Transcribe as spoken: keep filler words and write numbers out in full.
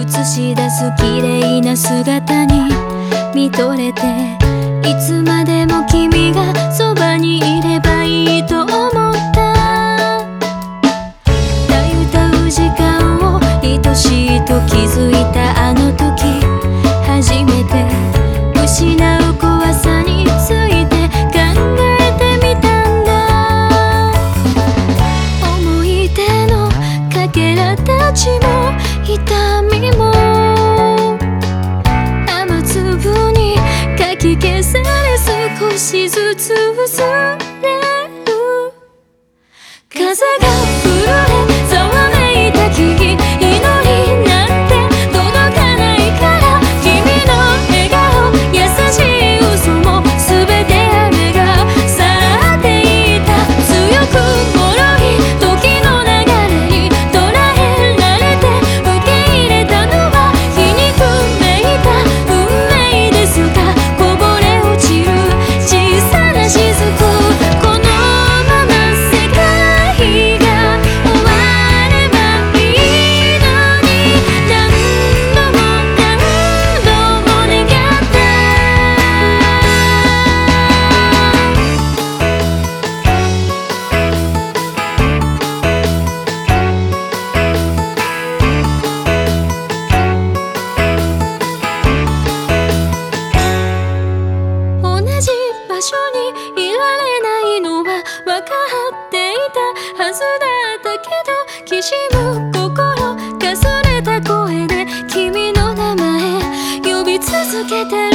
映し出す綺麗な姿に見とれて、いつまでも君がそばにいればいいと思った。たゆたう時間を愛しいと気づいたあの時、初めて失う怖さについて考えてみたんだ。思い出のかけらたちも痛みも雨粒にかき消され、少しずつ薄れる。風が震えざわめいた木、祈りなんて届かないから、君の笑顔優しい嘘も全て雨が去っていた。強く脆い時の流れに捉えられて、受け入れたのは皮肉めいた運命ですが、こぼれ落ちる小さな雫、このまま世界が終わればいいのに、何度も何度も願った。同じ場所にいられないのは分かっていたはずだったけど、きしむ心かすれた声で君の名前呼び続けて